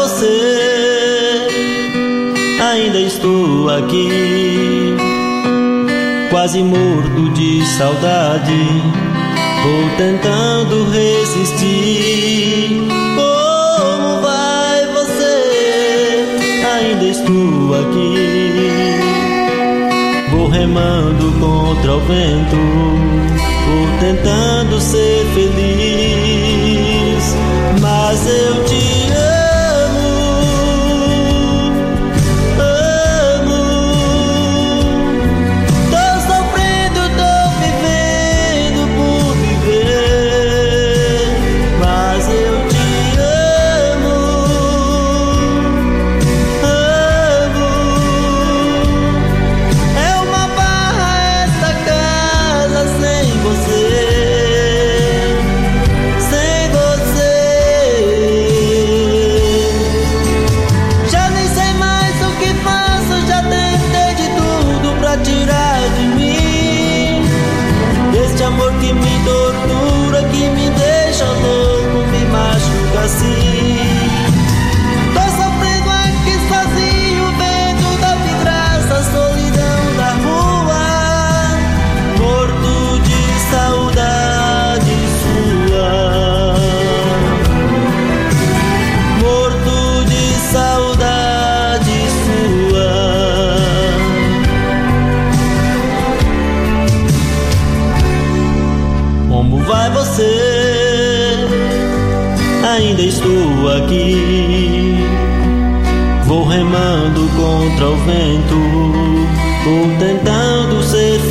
você? Ainda estou aqui, quase morto de saudade. Vou tentando resistir. Como vai você? Ainda estou aqui, vou remando contra o vento, vou tentando ser feliz, mas eu te amo, amo. Tô sofrendo, tô vivendo por viver, mas eu te amo, amo. É uma barra essa casa sem você. Amor que me tortura, que me deixa louco, me machuca assim. Tô sofrendo aqui sozinho, vendo da vidraça, a solidão da rua, morto de saudade sua, morto de saudade sua. Como vai você? Ainda estou aqui, vou remando contra o vento, vou tentando ser